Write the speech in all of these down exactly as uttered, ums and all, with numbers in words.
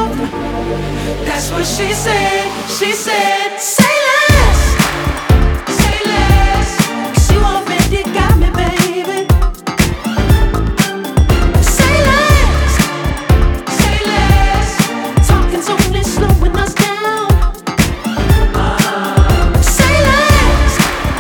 mouth. That's what she said. She said, say less, say less. 'Cause you already got me, baby. Say less, say less. Talking's only slowing us down. Say less.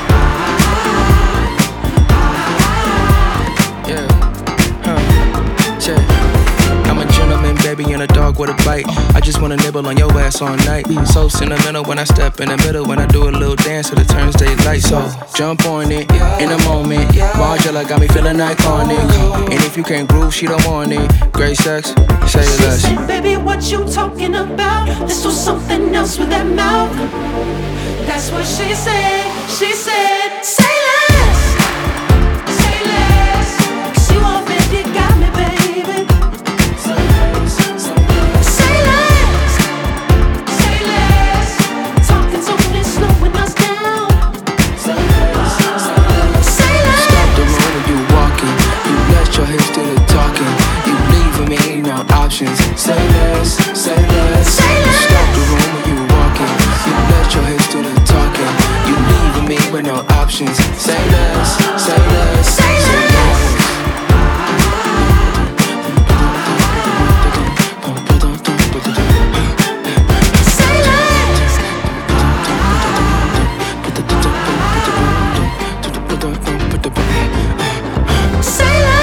Yeah, huh, check. I'm a gentleman, baby, and a dog with a bite. I just wanna nibble on your ass all night. So sentimental when I step in the middle, when I do a little dance till it turns daylight. So jump on it in a moment. Margella got me feeling iconic. And if you can't groove, she don't want it. Great sex, say She less. said, baby, what you talking about? Let's do something else with that mouth. That's what she said. She said, say less, say less. 'Cause you already got me, baby. Say less, say less. Talking's only slowing us down. Say less, say less. Stop the room when you walking. You let your hips do the talking. You leaving me no options. Say less, say less. Say less. Stop the room when you walking. You let your hips do the talking. You leaving me with no options. Say less, say less, Say less. Say less. Say less.